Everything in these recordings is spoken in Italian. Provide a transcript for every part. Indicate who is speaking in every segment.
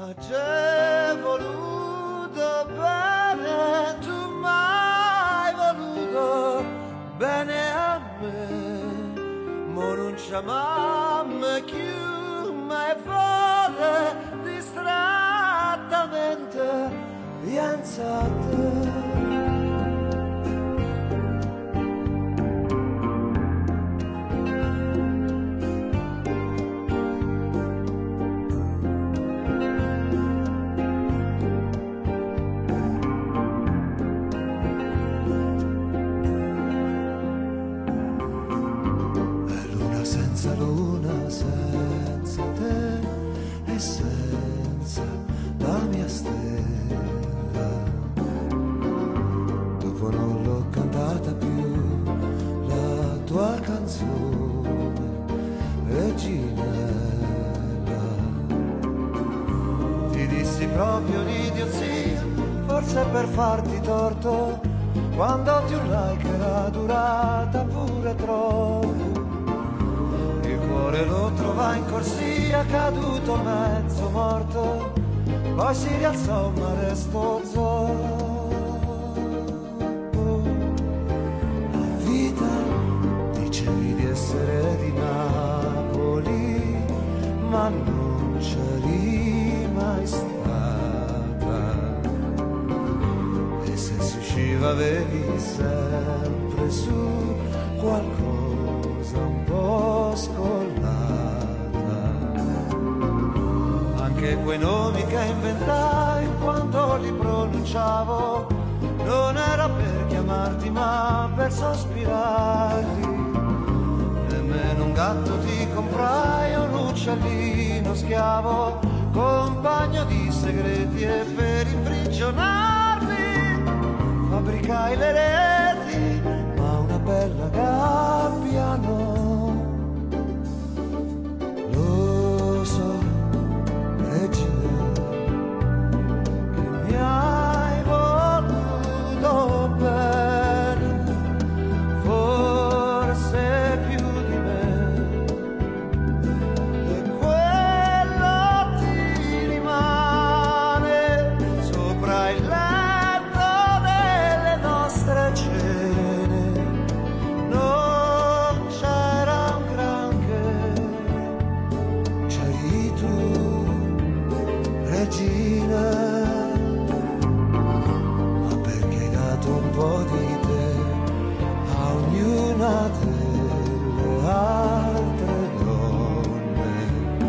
Speaker 1: C'è voluto bene, tu mai voluto bene a me, mo non c'è mamma più, mai vuole distrattamente piensa a te. Luna senza te e senza la mia stella, dopo non l'ho cantata più la tua canzone, reginella. Ti dissi proprio un'idiozia, forse per farti torto, quando ti urlai che era durata pure troppo. Il cuore lo trovai in corsia, caduto mezzo morto, poi si rialzò ma restò zoppo. La vita dicevi di essere di Napoli, ma non c'eri mai stata, e se si usciva avevi sempre su qualcosa un po' scollata. Anche quei nomi che inventai quando li pronunciavo non era per chiamarti ma per sospirarli. Nemmeno un gatto ti comprai, un uccellino schiavo, compagno di segreti, e per imprigionarli fabbricai le reti, ma una bella gabbia no. Lo so, regina, che mi hai voluto bene, forse più di me, e quello ti rimane sopra il letto delle nostre cene. Non c'era un granché, c'eri tu, regina, ma perché hai dato un po' di te a ognuna delle altre donne.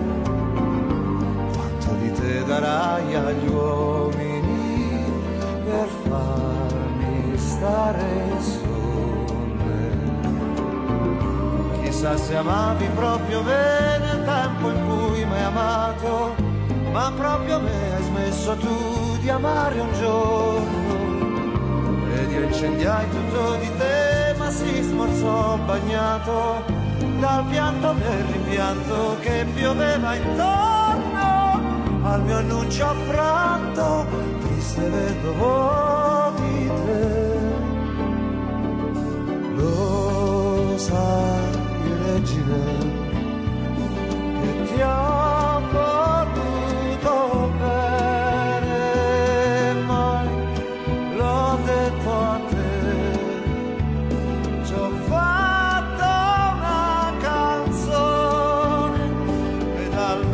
Speaker 1: Quanto di te darai agli uomini per farmi stare sonne? Chissà se amavi proprio bene il tempo in cui mi hai amato, ma proprio me hai smesso tu di amare un giorno. Ed io incendiai tutto di te, ma si smorzò bagnato dal pianto del rimpianto che pioveva intorno al mio annuncio affranto, triste vedovo di te. Lo sai, regina, che ti ho voluto bene, mai l'ho detto a te. Ci ho fatto una canzone e dal